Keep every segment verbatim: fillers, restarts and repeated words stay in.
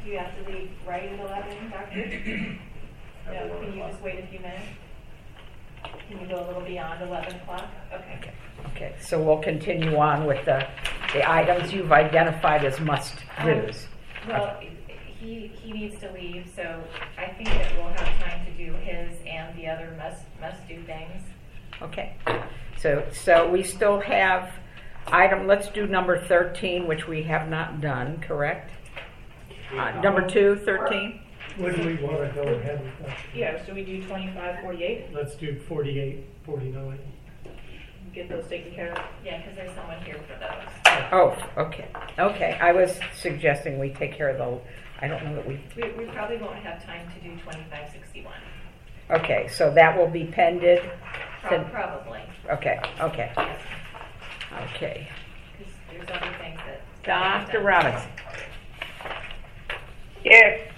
Do you have to leave right at eleven, Doctor? No, can you just wait a few minutes? Can you go a little beyond eleven o'clock? Okay. Okay. Okay, so we'll continue on with the, the items you've identified as must-dos. Um, well, he he needs to leave, so I think that we'll have time to do his and the other must must do things. Okay, so so we still have item. Let's do number thirteen, which we have not done. Correct. Uh, number two, thirteen. Would we want to go ahead with that? Yeah, so we do twenty-five, forty-eight, Let's do forty-eight, forty-nine. get those taken care of. Yeah, because there's someone here for those. Oh, okay, okay. I was suggesting we take care of the. I don't know that we. We, we probably won't have time to do twenty-five sixty-one. Okay, so that will be pended. Pro- probably. Okay, okay, Yes. okay. Because there's other things that. Doctor Robinson. Yes.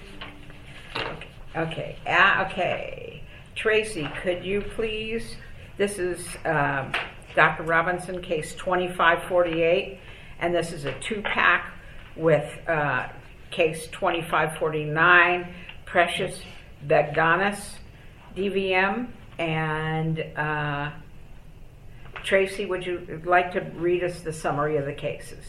Okay, ah, okay. Tracy, could you please, this is um, Doctor Robinson, case twenty-five forty-eight, and this is a two-pack with uh, case twenty-five forty-nine, Precious Begdanis, D V M, and uh, Tracy, would you like to read us the summary of the cases?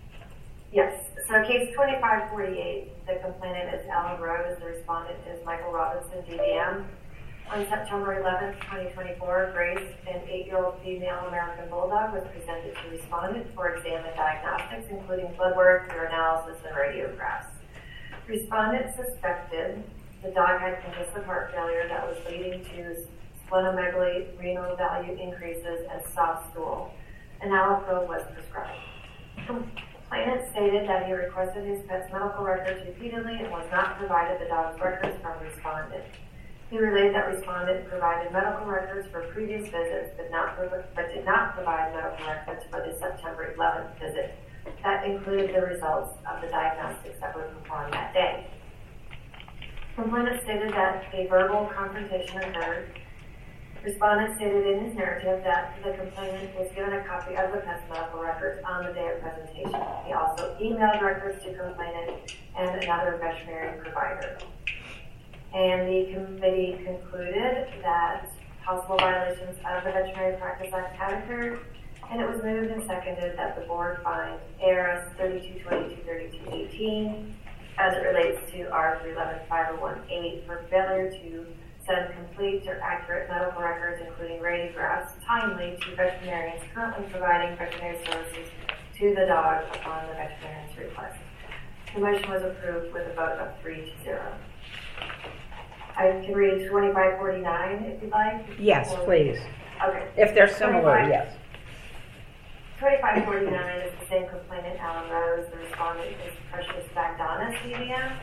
Yes. So case twenty-five forty-eight, the complainant is Alan Rose, the respondent is Michael Robinson, D V M. On September eleventh, twenty twenty-four, Grace, an eight-year-old female American Bulldog, was presented to respondent for exam and diagnostics, including blood work, urinalysis, and radiographs. Respondent suspected the dog had congestive heart failure that was leading to splenomegaly, renal value increases, and soft stool. An alloprobe was prescribed. Complainant stated that he requested his pet's medical records repeatedly and was not provided the dog's records from respondent. He relayed that respondent provided medical records for previous visits, but, not but did not provide medical records for the September eleventh visit. That included the results of the diagnostics that were performed that day. Complainant stated that a verbal confrontation occurred. Respondent stated in his narrative that the complainant was given a copy of the pet's medical records on the day of presentation. He also emailed records to complainant and another veterinary provider. And the committee concluded that possible violations of the Veterinary Practice Act had occurred, and it was moved and seconded that the board find A R S thirty-two twenty-two thirty-two eighteen as it relates to R three eleven five oh one eight for failure to send complete or accurate medical records, including radiographs, timely to veterinarians currently providing veterinary services to the dog upon the veterinarian's request. The motion was approved with a vote of three to zero. I can read twenty-five forty-nine if you'd like. Yes, or, please. Okay. If they're similar, yes. twenty-five forty-nine is the same complainant, Alan Rose. The respondent is Precious Begdanis, D V M.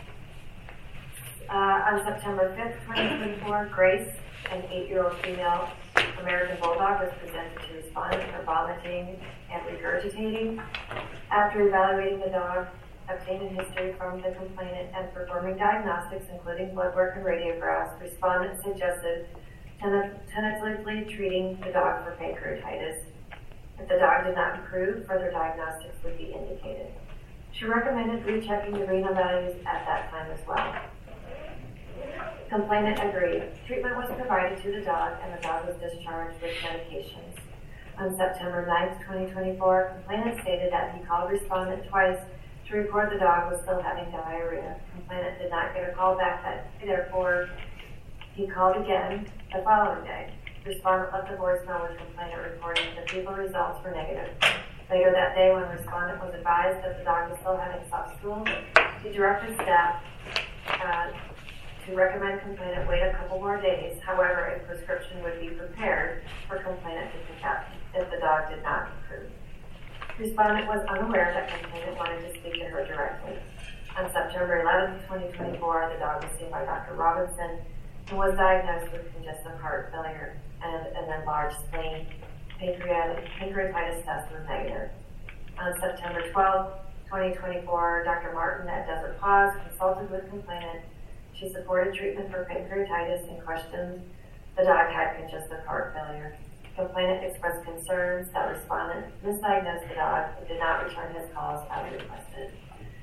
Uh, on September fifth, twenty twenty-four, Grace, an eight-year-old female American Bulldog, was presented to respondent for vomiting and regurgitating. After evaluating the dog, obtaining history from the complainant, and performing diagnostics, including blood work and radiographs, respondent suggested tentatively treating the dog for pancreatitis. If the dog did not improve, further diagnostics would be indicated. She recommended rechecking the renal values at that time as well. Complainant agreed. Treatment was provided to the dog, and the dog was discharged with medications. On September ninth, twenty twenty-four, complainant stated that he called respondent twice to report the dog was still having diarrhea. Complainant did not get a call back that day, therefore he called again the following day. Respondent left a voicemail with complainant reporting that fecal results were negative. Later that day, when respondent was advised that the dog was still having soft stool, he directed staff uh, to recommend complainant wait a couple more days. However, a prescription would be prepared for complainant to pick up if the dog did not improve. Respondent was unaware that complainant wanted to speak to her directly. On September eleventh, twenty twenty-four, the dog was seen by Doctor Robinson and was diagnosed with congestive heart failure and an enlarged spleen. Pancreatic, pancreatitis test was negative. On September twelfth, twenty twenty-four, Doctor Martin at Desert Paws consulted with complainant. She supported treatment for pancreatitis and questioned the dog had congestive heart failure. Complainant expressed concerns that respondent misdiagnosed the dog and did not return his calls as requested.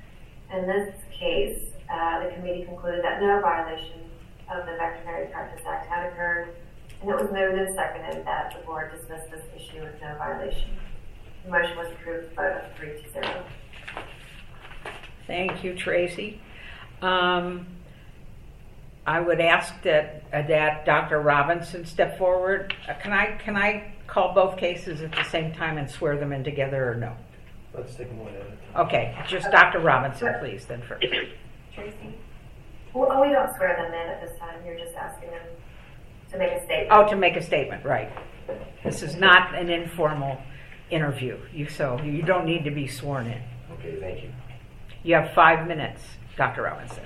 In this case, uh, the committee concluded that no violation of the Veterinary Practice Act had occurred, and it was moved and seconded that the board dismiss this issue with no violation. The motion was approved, vote of three to zero. Thank you, Tracy. Um, I would ask that, uh, that Doctor Robinson step forward. Uh, can I can I call both cases at the same time and swear them in together, or no? Let's take them one at a time. Okay, just Doctor Robinson, please, then first. Tracy? Well, we don't swear them in at this time. You're just asking them to make a statement. Oh, to make a statement, right. This is not an informal interview, you, so you don't need to be sworn in. Okay, thank you. You have five minutes, Doctor Robinson.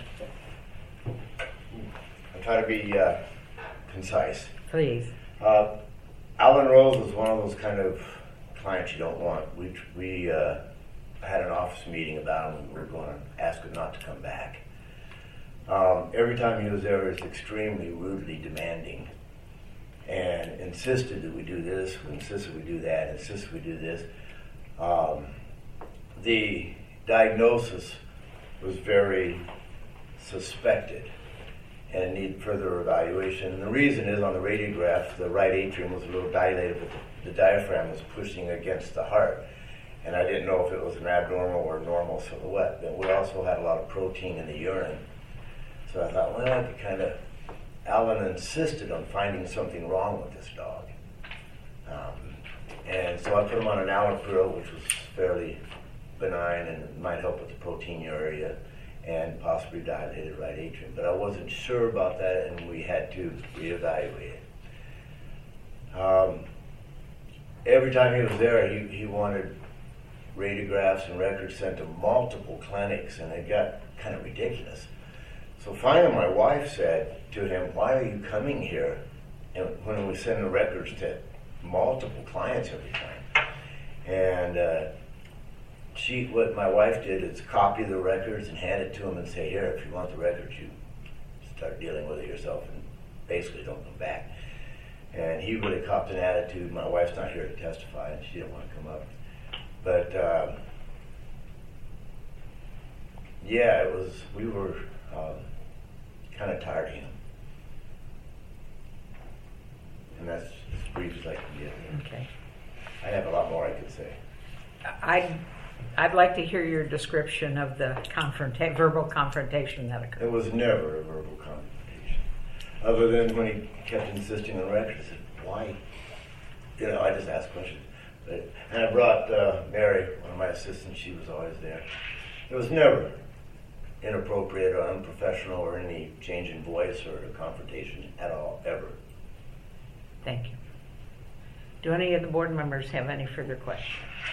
I'll try to be uh, concise. Please. Uh, Alan Rose was one of those kind of clients you don't want. We we uh, had an office meeting about him. We were going to ask him not to come back. Um, every time he was there, he was extremely rudely demanding and insisted that we do this, insisted we do that, insisted we do this. Um, the diagnosis was very suspected and needed further evaluation. And the reason is on the radiograph, the right atrium was a little dilated, but the, the diaphragm was pushing against the heart. And I didn't know if it was an abnormal or normal silhouette. But we also had a lot of protein in the urine. So I thought, well, I could kind of, Alan insisted on finding something wrong with this dog. Um, and so I put him on an allopril, which was fairly benign and might help with the proteinuria and possibly dilated right atrium. But I wasn't sure about that, and we had to reevaluate it. Um, every time he was there, he, he wanted radiographs and records sent to multiple clinics, and it got kind of ridiculous. So finally my wife said to him, why are you coming here and when we send the records to multiple clients every time? And uh, she, what my wife did is copy the records and hand it to him and say, here, if you want the records, you start dealing with it yourself and basically don't come back. And he really copped an attitude. My wife's not here to testify, and she didn't want to come up. But um, yeah, it was, we were um, kind of tired of him. And that's as brief as I can get. Okay. I have a lot more I could say. I'd, I'd like to hear your description of the confronta- verbal confrontation that occurred. It was never a verbal confrontation. Other than when he kept insisting on records. I said, why? You know, I just asked questions. But, and I brought uh, Mary, one of my assistants. She was always there. It was never inappropriate or unprofessional or any change in voice or a confrontation at all, ever. Thank you. Do any of the board members have any further questions?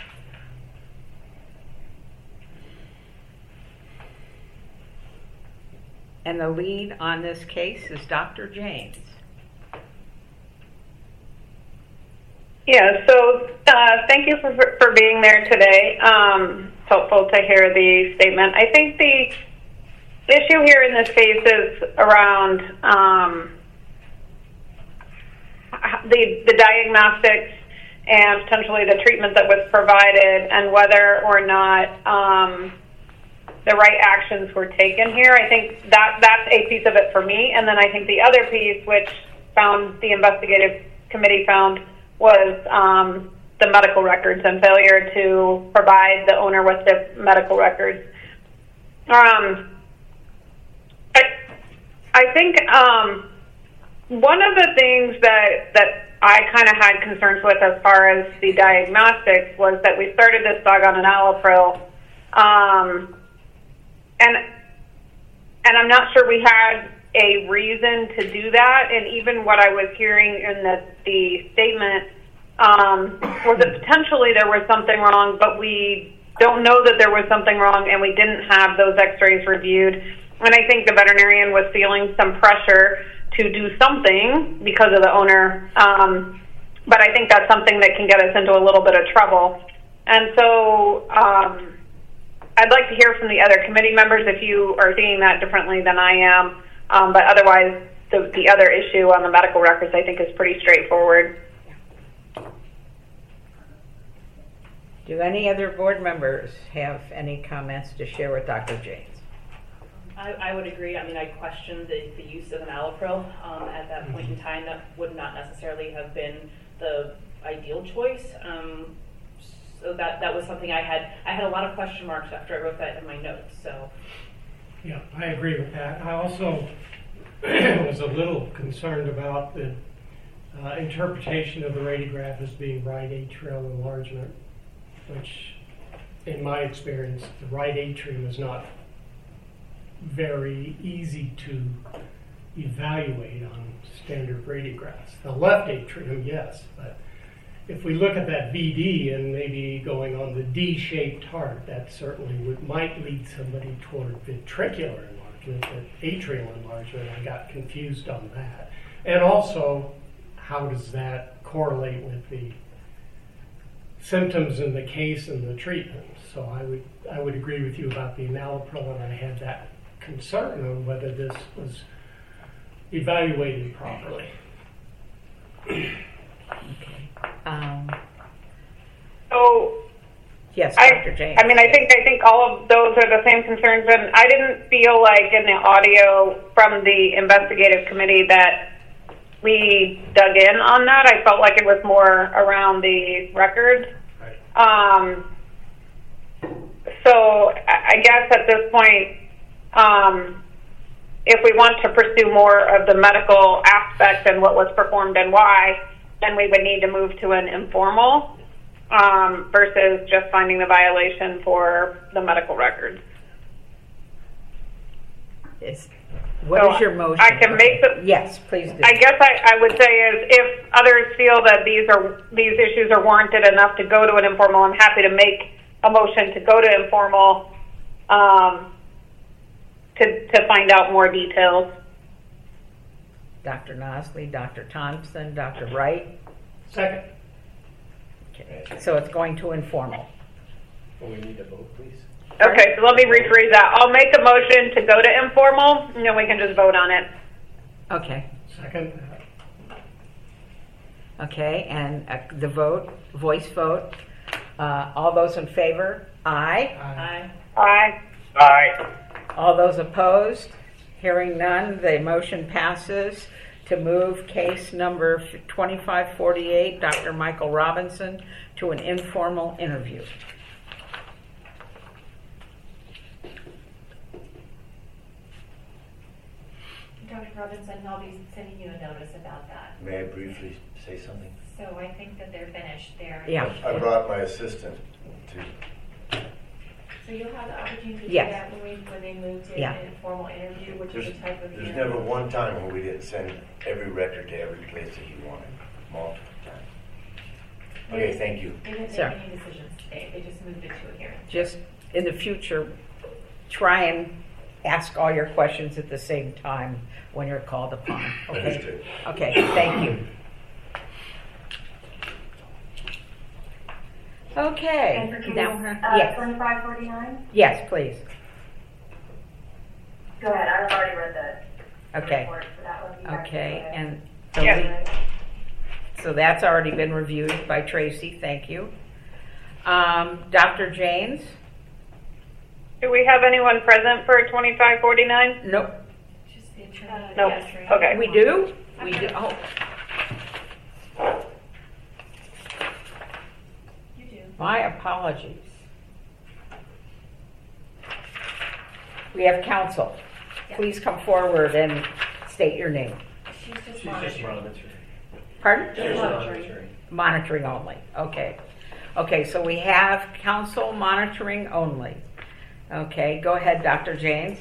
And the lead on this case is Doctor James. Yeah, so uh, thank you for, for being there today. Um, it's helpful to hear the statement. I think the issue here in this case is around um, the, the diagnostics and potentially the treatment that was provided and whether or not um, the right actions were taken here. I think that that's a piece of it for me. And then I think the other piece, which found the investigative committee found, was um, the medical records and failure to provide the owner with the medical records. Um, I, I think um, one of the things that, that I kind of had concerns with as far as the diagnostics was that we started this dog on an allopril, um, and and I'm not sure we had a reason to do that. And even what I was hearing in the, the statement um, was that potentially there was something wrong, but we don't know that there was something wrong, and we didn't have those x-rays reviewed. And I think the veterinarian was feeling some pressure to do something because of the owner. Um, but I think that's something that can get us into a little bit of trouble. And so um, I'd like to hear from the other committee members if you are seeing that differently than I am. Um, but otherwise, the, the other issue on the medical records, I think, is pretty straightforward. Do any other board members have any comments to share with Doctor James? I, I would agree. I mean, I questioned the, the use of an Allopril um, at that point in time. That would not necessarily have been the ideal choice. Um, so that that was something I had. I had a lot of question marks after I wrote that in my notes. So. Yeah, I agree with that. I also was a little concerned about the uh, interpretation of the radiograph as being right atrial enlargement, which, in my experience, the right atrium is not very easy to evaluate on standard radiographs. The left atrium, yes, but if we look at that V D and maybe going on the D-shaped heart, that certainly would, might lead somebody toward ventricular enlargement, but atrial enlargement, I got confused on that. And also, how does that correlate with the symptoms in the case and the treatment? So I would I would agree with you about the enalapril, and I had that concern on whether this was evaluated properly. Okay. Um, So yes, I, Doctor James. I mean, I think I think all of those are the same concerns, and I didn't feel like in the audio from the investigative committee that we dug in on that. I felt like it was more around the records. Right. Um, so I I guess at this point, um, if we want to pursue more of the medical aspect and what was performed and why, then we would need to move to an informal um, versus just finding the violation for the medical records. Is, what So is your motion? I can make the. Yes, please do. I guess I, I would say is if others feel that these are these issues are warranted enough to go to an informal, I'm happy to make a motion to go to informal um, to to find out more details. Doctor Nosley, Doctor Thompson, Doctor Wright. Second. Okay. So it's going to informal. Well, we need a vote, please. Okay, so let me rephrase that. I'll make a motion to go to informal, and then we can just vote on it. Okay. Second. Okay, and uh, the vote, voice vote. Uh, all those in favor? Aye. Aye. Aye. Aye. All those opposed? Hearing none, the motion passes to move case number twenty-five forty-eight, Doctor Michael Robinson, to an informal interview. Doctor Robinson, I'll be sending you a notice about that. May I briefly say something? So I think that they're finished there. Yeah. I brought my assistant to. So you'll have the opportunity to do Yes. that when we, when they move to Yeah. an informal interview, which There's, is the type of there's hearing. never one time where we didn't send every record to every place that you wanted. Multiple times. Okay, thank you. They didn't make Sir. any decisions today, they just moved it to a hearing. Just in the future, try and ask all your questions at the same time when you're called upon. Okay. Understood. Okay, thank you. Okay. And for case Now, uh, yes, twenty-five forty-nine? yes, please. Go ahead, I've already read the Okay. report for that one. You guys Okay, can go and ahead. so, so that's already been reviewed by Tracy. Thank you. Um, Doctor James? Do we have anyone present for twenty-five forty-nine? Nope. Just the attorney. Nope. yes, right? Okay. We do? We do. Oh, You do. my apologies. We have counsel. Please come forward and state your name. She's just She's just monitoring. monitoring. Pardon? Just monitoring. monitoring. Monitoring only. Okay. Okay, so we have counsel monitoring only. Okay, go ahead, Doctor James.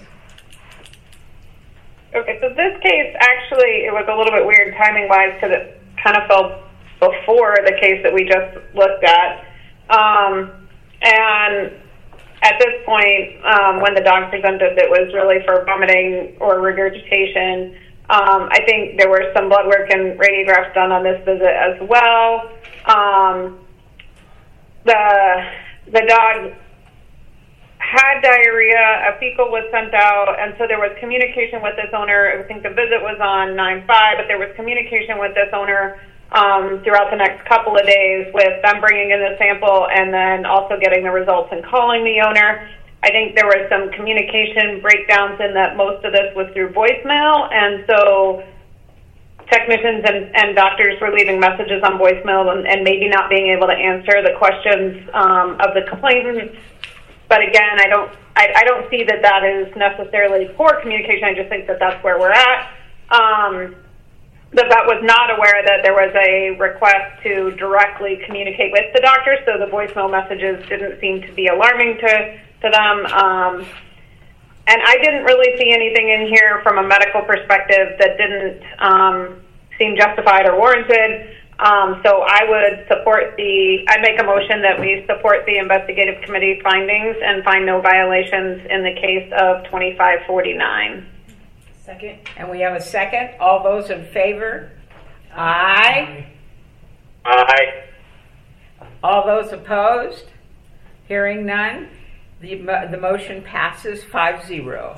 Okay, so this case actually, it was a little bit weird timing-wise because it kind of fell before the case that we just looked at. Um, and at this point, um, when the dog presented, it was really for vomiting or regurgitation. Um, I think there were some blood work and radiographs done on this visit as well. Um, the the dog had diarrhea, a fecal was sent out, and so there was communication with this owner. I think the visit was on nine five, but there was communication with this owner um, throughout the next couple of days with them bringing in the sample and then also getting the results and calling the owner. I think there was some communication breakdowns in that most of this was through voicemail, and so technicians and, and doctors were leaving messages on voicemail and, and maybe not being able to answer the questions um, of the complainants. But again, I don't, I, I don't see that that is necessarily poor communication. I just think that that's where we're at. Um, the vet was not aware that there was a request to directly communicate with the doctor, so the voicemail messages didn't seem to be alarming to, to them. Um, And I didn't really see anything in here from a medical perspective that didn't um, seem justified or warranted. Um, so I would support the, I make a motion that we support the investigative committee findings and find no violations in the case of twenty-five forty-nine. Second. And we have a second. All those in favor? Aye. Aye. All those opposed? Hearing none, the, mo- the motion passes five zero.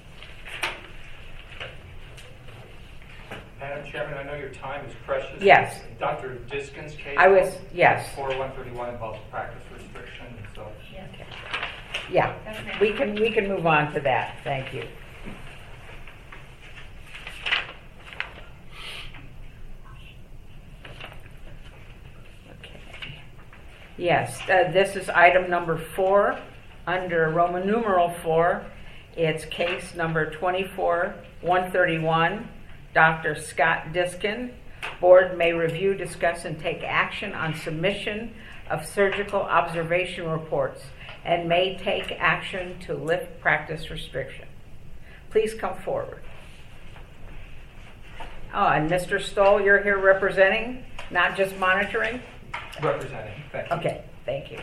Madam Chairman, I know your time is precious. Yes. Doctor Diskin's case. I was, yes. four one thirty-one involves practice restriction, so. Yeah, we can, we can move on to that. Thank you. Okay. Yes, uh, this is item number four under Roman numeral four. It's case number twenty-four one thirty-one. Doctor Scott Diskin. Board may review, discuss, and take action on submission of surgical observation reports and may take action to lift practice restriction. Please come forward. Oh, and Mister Stoll, you're here representing, not just monitoring? Representing, thank you. Okay, thank you.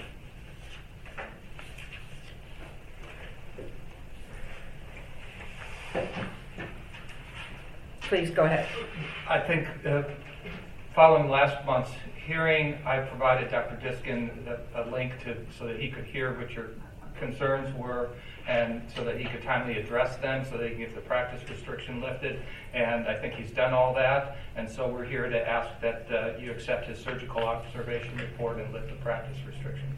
Please go ahead. I think uh, following last month's hearing, I provided Doctor Diskin a, a link to so that he could hear what your concerns were and so that he could timely address them so that he can get the practice restriction lifted. And I think he's done all that. And so we're here to ask that uh, you accept his surgical observation report and lift the practice restriction.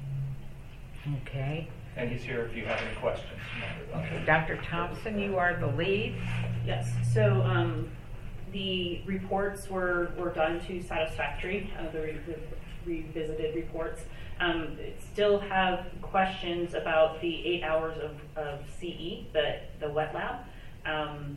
Okay. And he's here if you have any questions. Okay, Doctor Thompson, you are the lead. Yes. So um, the reports were, were done to satisfactory, uh, the, re- the revisited reports. Um, still have questions about the eight hours of, of C E, the, the wet lab. Um,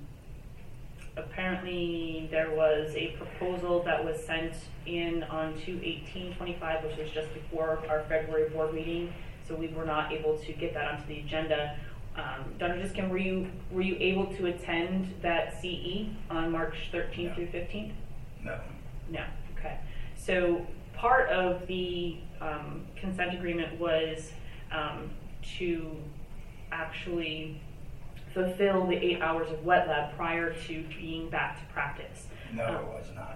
apparently there was a proposal that was sent in on two eighteen twenty-five, which was just before our February board meeting, so we were not able to get that onto the agenda. Um, Doctor Diskin, were you were you able to attend that C E on March thirteenth no. through fifteenth? No. No. Okay. So part of the um, consent agreement was um, to actually fulfill the eight hours of wet lab prior to being back to practice. No, um, it was not.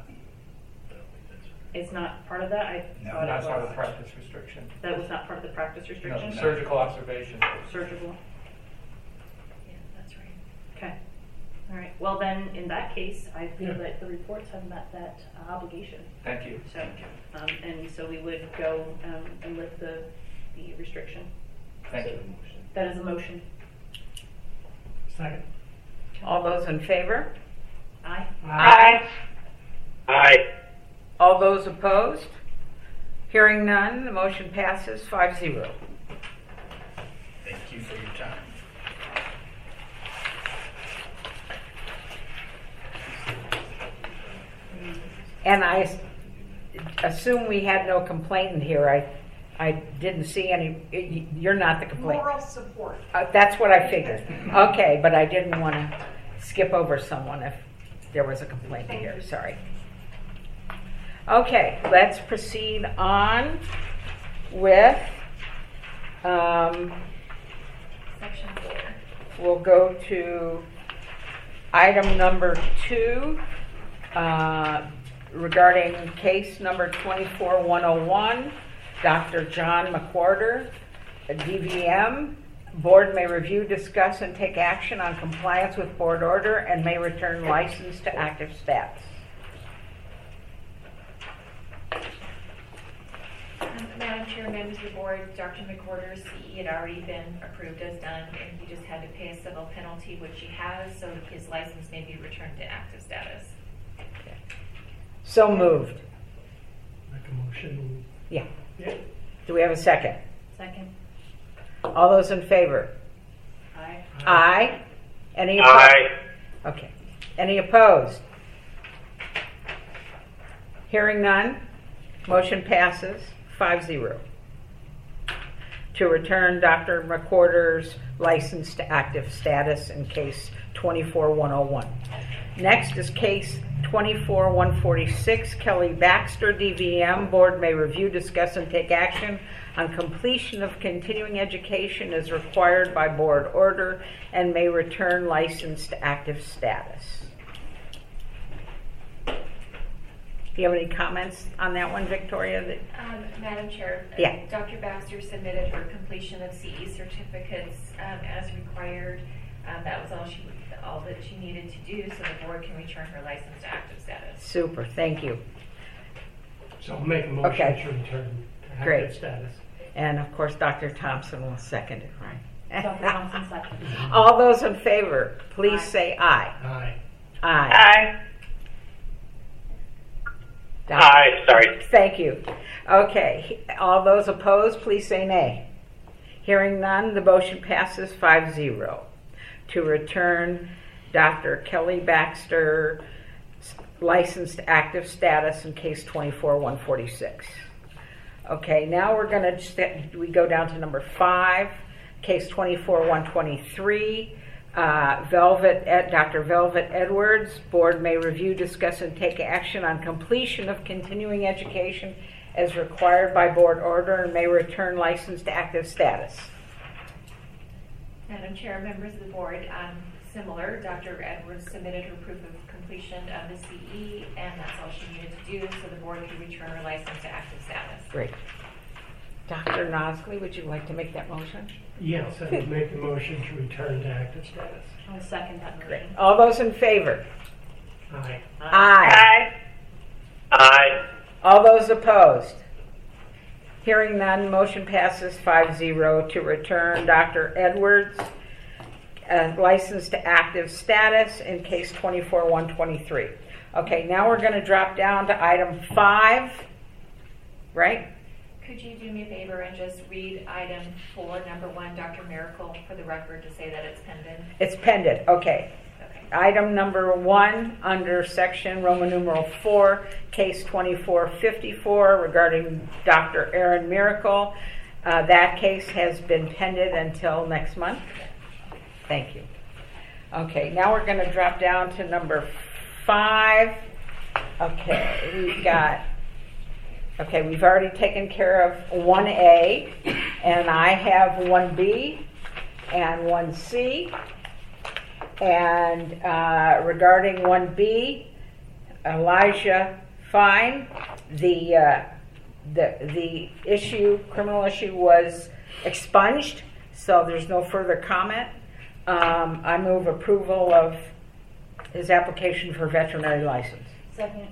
It's not part of that? I No, thought Not it part was. of the practice restriction. That was not part of the practice restriction? No, surgical observation. Surgical? Yeah, that's right. Okay. All right. Well, then, in that case, I feel Yeah. that the reports have met that uh, obligation. Thank you. So, um, and so we would go um, and lift the, the restriction. Thank So you. that is a motion. Second. All those in favor? Aye. Aye. Aye. All those opposed? Hearing none, the motion passes five zero. Thank you for your time. And I s- assume we had no complainant here. I, I didn't see any. y- You're not the complainant. Moral support. Uh, that's what I figured. Okay, but I didn't want to skip over someone if there was a complaint here. Sorry. Okay, let's proceed on with. Um, Section four. We'll go to item number two uh, regarding case number twenty-four one oh one, Doctor John McWhorter, D V M. Board may review, discuss, and take action on compliance with board order and may return license to active status. Chair, members of the board, Doctor McWhorter's C E had already been approved as done, and he just had to pay a civil penalty, which he has, so his license may be returned to active status. So moved. Make a motion. Yeah. Yeah. Do we have a second? Second. All those in favor? Aye. Aye. Any opposed? Aye. Okay. Any opposed? Hearing none, motion passes five zero. To return Doctor McWhorter's license to active status in case twenty-four one oh one. Next is case twenty-four one forty-six, Kelly Baxter, D V M. Board may review, discuss, and take action on completion of continuing education as required by board order and may return license to active status. Do you have any comments on that one, Victoria? That- Um, Madam Chair, uh, Yeah. Doctor Baxter submitted her completion of C E certificates um, as required. Um, that was all she, all that she needed to do, so the board can return her license to active status. Super, thank you. So I'll make a motion Okay. to return to Great. active status. And of course, Doctor Thompson will second it, right? Doctor Thompson second. All those in favor, please Aye. say aye. Aye. Aye. Aye. Doctor- Aye, sorry. Thank you. Okay, all those opposed, please say nay. Hearing none, the motion passes five zero. To return Doctor Kelly Baxter licensed active status in case twenty-four one forty-six. Okay, now we're going to, we go down to number five, case twenty-four one twenty-three. Uh, Velvet, Ed, Doctor Velvet Edwards, board may review, discuss, and take action on completion of continuing education as required by board order and may return license to active status. Madam Chair, members of the board, um, similar, Doctor Edwards submitted her proof of completion of the C E, and that's all she needed to do, so the board can return her license to active status. Great. Doctor Nosley, would you like to make that motion? Yes, I would make the motion to return to active status. I'll second that Great. motion. All those in favor? Aye. Aye. Aye. Aye. All those opposed? Hearing none, motion passes five zero to return Doctor Edwards uh, license to active status in case twenty-four one twenty-three. Okay, now we're going to drop down to item five, right? Could you do me a favor and just read item four, number one, Doctor Miracle, for the record to say that it's pending? It's pended, okay. Okay. Item number one, under section Roman numeral four, case twenty-four fifty-four regarding Doctor Aaron Miracle. Uh, that case has been pended until next month. Thank you. Okay, now we're going to drop down to number five. Okay, we've got, okay, we've already taken care of one A, and I have one B and one C. And uh, regarding one B, Elijah Fine, the, uh, the, the issue, criminal issue was expunged, so there's no further comment. Um, I move approval of his application for veterinary license. Second.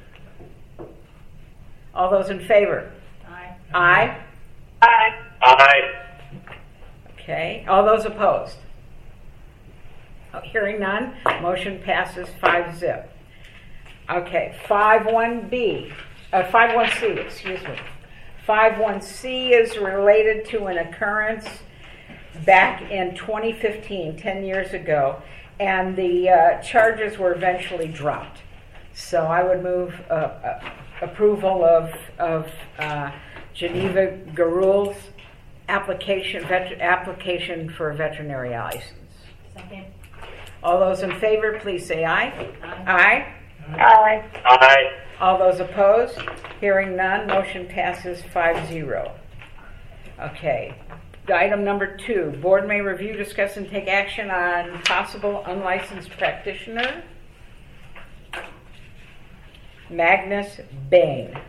All those in favor? Aye. Aye. Aye. Aye. Okay. All those opposed? Oh, hearing none, motion passes five zip. Okay, five one B, uh, five one C, excuse me. five one C is related to an occurrence back in twenty fifteen, ten years ago, and the uh, charges were eventually dropped. So I would move uh, uh, approval of, of uh, Geneva Garul's application, vet- application for a veterinary license. Second. All those in favor, please say aye. Aye. Aye. Aye. Aye. All those opposed? Hearing none, motion passes five zero. Okay. Item number two, board may review, discuss, and take action on possible unlicensed practitioner, Magnus Bain.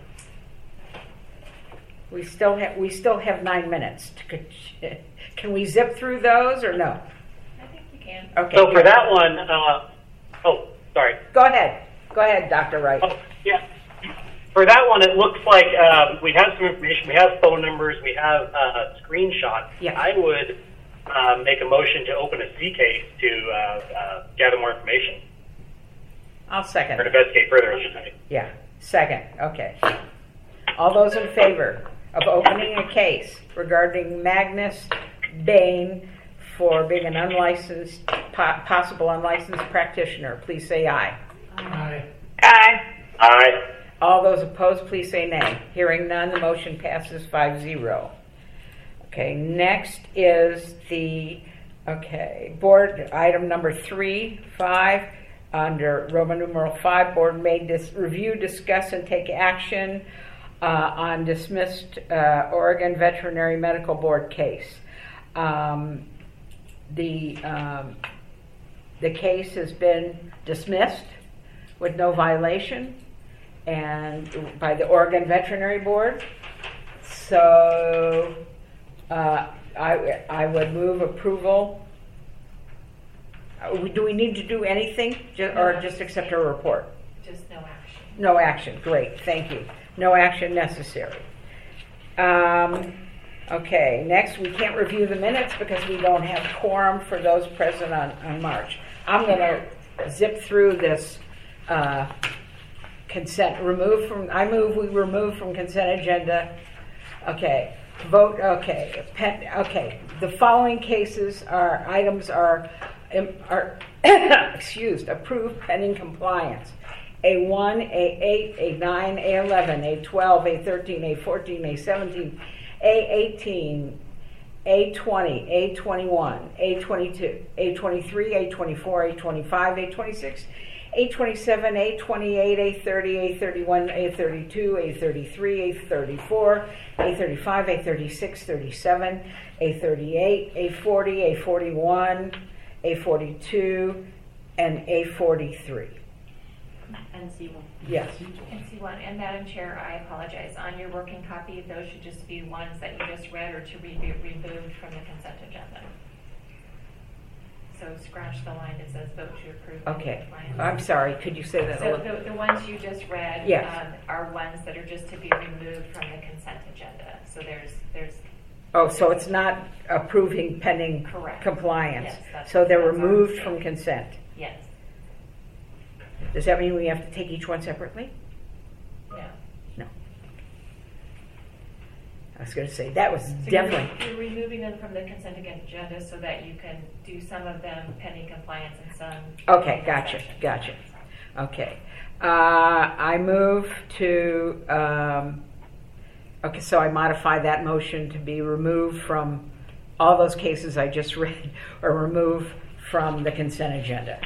We still have we still have nine minutes. To, can we zip through those or no? I think you can. Okay. So for that one, uh, oh, sorry. Go ahead. Go ahead, Doctor Wright. Oh, yeah. For that one, it looks like um, we have some information. We have phone numbers. We have uh, screenshots. Yeah. I would uh, make a motion to open a C case to uh, uh, gather more information I'll second. or investigate further, I should say. Yeah, second, okay. All those in favor of opening a case regarding Magnus Bain for being an unlicensed, po- possible unlicensed practitioner, please say aye. Aye. Aye. Aye. All those opposed, please say nay. Hearing none, the motion passes five zero. Okay, next is the, okay, board item number three, five, under Roman numeral five, board may dis- review, discuss, and take action uh, on dismissed uh, Oregon Veterinary Medical Board case. Um, the um, the case has been dismissed with no violation and by the Oregon Veterinary Board. So uh, I I would move approval. Uh, Do we need to do anything, ju- or just accept our report? Just no action. No action, great, thank you. No action necessary. Um, okay, next, we can't review the minutes because we don't have quorum for those present on, on March. I'm gonna zip through this uh, consent, remove from, I move we remove from consent agenda. Okay, vote, okay, pen, okay. The following cases are, items are, are excused, approved pending compliance. A one, A eight, A nine, A eleven, A twelve, A thirteen, A fourteen, A seventeen, A eighteen, A twenty, A twenty-one, A twenty-two, A twenty-three, A twenty-four, A twenty-five, A twenty-six, A twenty-seven, A twenty-eight, A thirty, A thirty-one, A thirty-two, A thirty-three, A thirty-four, A thirty-five, A thirty-six, thirty-seven, A thirty-eight, A forty, A forty-one, A forty-two, and A forty-three. And C one. Yes. And C one, and Madam Chair, I apologize. On your working copy, those should just be ones that you just read or to be removed from the consent agenda. So scratch the line that says vote to approve. Okay. compliance. I'm sorry, could you say that? a So little- the, the ones you just read Yes. um, are ones that are just to be removed from the consent agenda. So there's, there's, Oh, so it's not approving pending Correct. compliance. Yes, that's- So they're that's our removed mistake. from consent. yes, Does that mean we have to take each one separately? no. No. I was going to say, that was So definitely, You're, you're removing them from the consent agenda so that you can do some of them pending compliance and some. okay, gotcha, gotcha. Okay. Uh, I move to, um, okay, so I modify that motion to be removed from all those cases I just read, or removed from the consent agenda.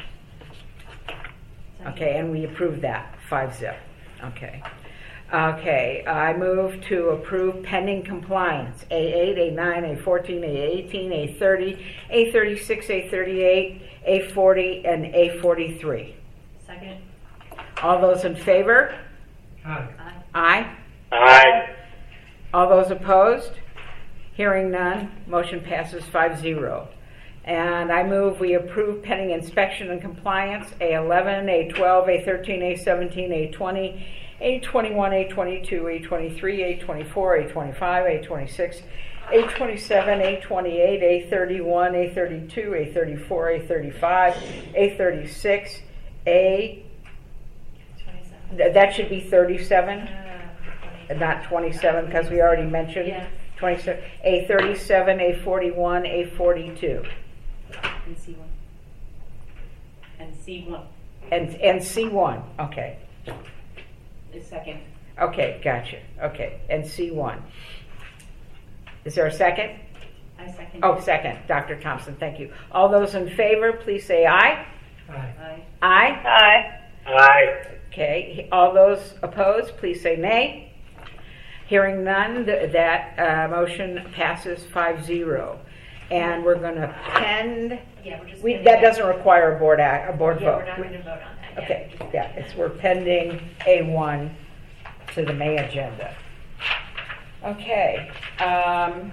Okay, and we approve that, five zip. Okay. Okay, I move to approve pending compliance, A eight, A nine, A fourteen, A eighteen, A thirty, A thirty-six, A thirty-eight, A forty, and A forty-three. Second. All those in favor? Aye. Aye. Aye. Aye. All those opposed? Hearing none, motion passes five zero. And I move we approve pending inspection and compliance, A eleven, A twelve, A thirteen, A seventeen, A twenty, A twenty-one, A twenty-two, A twenty-three, A twenty-four, A twenty-five, A twenty-six, A twenty-seven, A twenty-eight, A thirty-one, A thirty-two, A thirty-four, A thirty-five, A thirty-six, A, twenty-seven. th- that should be thirty-seven, Uh, and not twenty-seven, because we already mentioned Yes. twenty-seven, A thirty-seven, A forty-one, A forty-two. And C one. And C one And, and C one, okay. is second. Okay, gotcha. Okay, and C one. Is there a second? I second. Oh, second, Doctor Thompson, thank you. All those in favor, please say aye. Aye. Aye. Aye. Aye. Aye. Okay, all those opposed, please say nay. Hearing none, th- that uh, motion passes five zero. And we're going to pend, Yeah, we're just. we, pending that doesn't require a board act, a board Yeah, vote. we're not going to vote on that yet. Okay, yeah, it's, we're pending A one to the May agenda. Okay, um,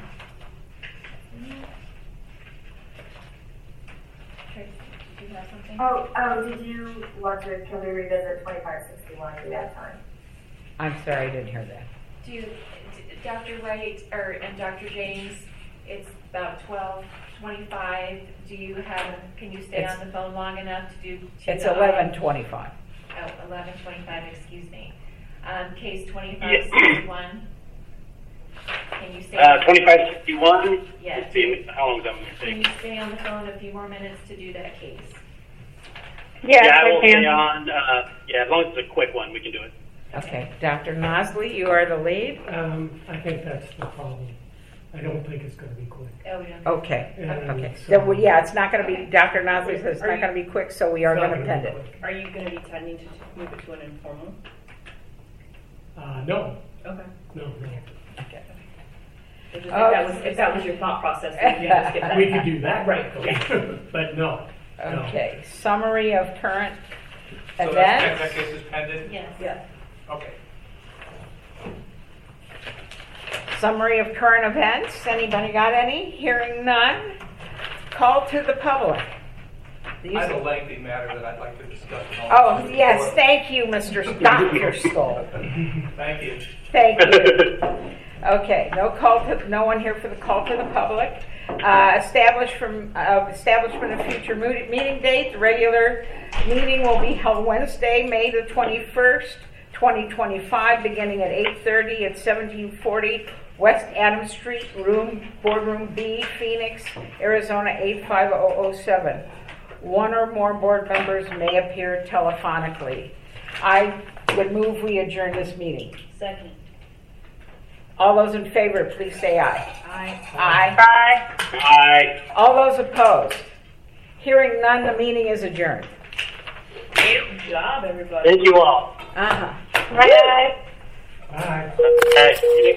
Tracy, did you have something? Oh, oh, did you want to, can we revisit twenty-five sixty-one? Do we have time? I'm sorry, I didn't hear that. Do you, Doctor White or and Doctor James? It's about twelve twenty-five. Do you have? Can you stay It's- on the phone long enough to do? To It's the eleven twenty-five. Oh, eleven twenty-five. Excuse me. Um, case twenty-five sixty-one. Can you stay? Uh, twenty-five sixty-one. Yes. Let's see, how long is that going to Can take? you stay on the phone a few more minutes to do that case? Yes, yeah, I will I can. stay on. Uh, yeah, as long as it's a quick one, we can do it. Okay, Doctor Nosley, you are the lead. Um, I think that's the problem. I don't think it's going to be quick. Oh, we don't. Okay, And okay. so- So, well, yeah, it's not going to be, Doctor Nosley says it's Are not you- going to be quick, so we are It's not going to gonna pend be it. quick. Are you going to be tending to move it to an informal? Uh, no, Okay. no, no. Okay. If Oh. that was if that was your thought process, then you just get that. We could do that, Right. but no. no. Okay, summary of current So that's, that events. case is pending? Yes. Yeah. Okay. Summary of current events. Anybody got any? Hearing none. Call to the public. These I have a are- lengthy matter that I'd like to discuss. with all Oh, of you. yes, thank you, Mister Doctor Stoll. Thank you. Thank you. Okay, no call to, no one here for the call to the public. Uh, establish from, uh, establishment of future mo- meeting date. The regular meeting will be held Wednesday, May the twenty-first, twenty twenty-five, beginning at eight thirty at seventeen forty West Adams Street, room, boardroom B, Phoenix, Arizona eight five zero zero seven. One or more board members may appear telephonically. I would move we adjourn this meeting. Second. All those in favor, please say aye. Aye. Aye. Bye. Bye. All those opposed? Hearing none, the meeting is adjourned. Good job, everybody. Thank you all. Uh-huh. Bye. Bye. Okay.